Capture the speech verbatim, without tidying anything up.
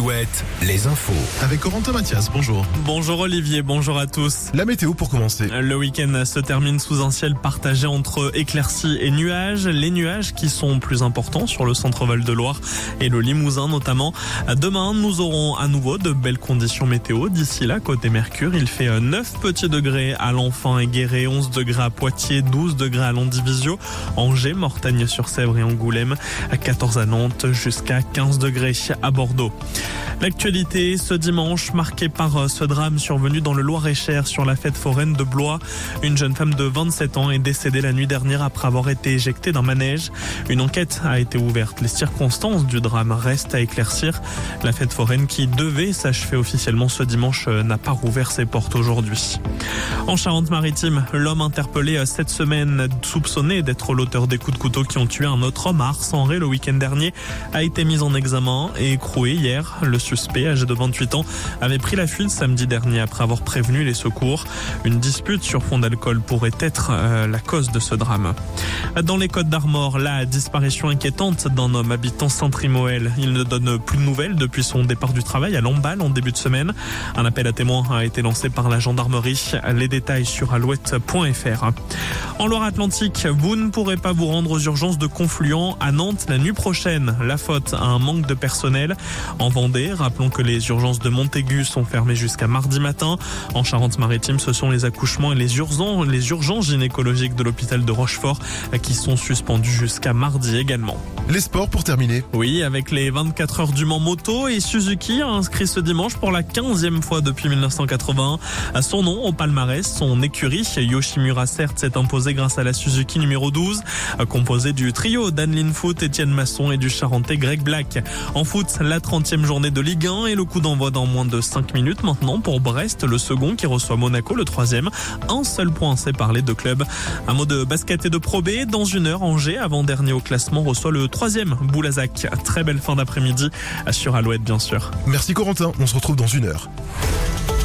Alouette, les infos. Avec Corentin Mathias, bonjour. Bonjour Olivier, bonjour à tous. La météo pour commencer. Le week-end se termine sous un ciel partagé entre éclaircies et nuages. Les nuages qui sont plus importants sur le centre-val de Loire et le Limousin notamment. Demain, nous aurons à nouveau de belles conditions météo. D'ici là, côté Mercure, il fait neuf petits degrés à L'Enfant et Guéret, onze degrés à Poitiers, douze degrés à Landivisiau, Angers, Mortagne-sur-Sèvre et Angoulême, à quatorze à Nantes, jusqu'à quinze degrés à Bordeaux. L'actualité ce dimanche marquée par ce drame survenu dans le Loir-et-Cher sur la fête foraine de Blois. Une jeune femme de vingt-sept ans est décédée la nuit dernière après avoir été éjectée d'un manège. Une enquête a été ouverte. Les circonstances du drame restent à éclaircir. La fête foraine qui devait s'achever officiellement ce dimanche n'a pas rouvert ses portes aujourd'hui. En Charente-Maritime, l'homme interpellé cette semaine, soupçonné d'être l'auteur des coups de couteau qui ont tué un autre homme à Ars-en-Ré le week-end dernier, a été mis en examen et écroué hier. Le suspect, âgé de vingt-huit ans, avait pris la fuite samedi dernier après avoir prévenu les secours. Une dispute sur fond d'alcool pourrait être euh, la cause de ce drame. Dans les Côtes-d'Armor, la disparition inquiétante d'un homme habitant Saint-Trimoël. Il ne donne plus de nouvelles depuis son départ du travail à Lamballe en début de semaine. Un appel à témoins a été lancé par la gendarmerie. Les détails sur alouette point f r. En Loire-Atlantique, vous ne pourrez pas vous rendre aux urgences de Confluent à Nantes la nuit prochaine. La faute à un manque de personnel. En Vendée, rappelons que les urgences de Montaigu sont fermées jusqu'à mardi matin. En Charente-Maritime, ce sont les accouchements et les urgences, les urgences gynécologiques de l'hôpital de Rochefort qui sont suspendus jusqu'à mardi également. Les sports pour terminer. Oui, avec les vingt-quatre heures du Mans Moto et Suzuki a inscrit ce dimanche pour la quinzième fois depuis mille neuf cent quatre-vingt-un à son nom au palmarès. Son écurie, Yoshimura Certes, s'est imposé grâce à la Suzuki numéro douze, composée du trio d'Anne Foot, Étienne Masson et du Charentais Greg Black. En foot, la trentième journée de Ligue un et le coup d'envoi dans moins de cinq minutes maintenant pour Brest, le second qui reçoit Monaco, le troisième. Un seul point sépare les deux clubs. Un mot de basket et de Pro B. Dans une heure, Angers, avant-dernier au classement, reçoit le troisième Boulazac. Très belle fin d'après-midi sur Alouette, bien sûr. Merci Corentin, on se retrouve dans une heure.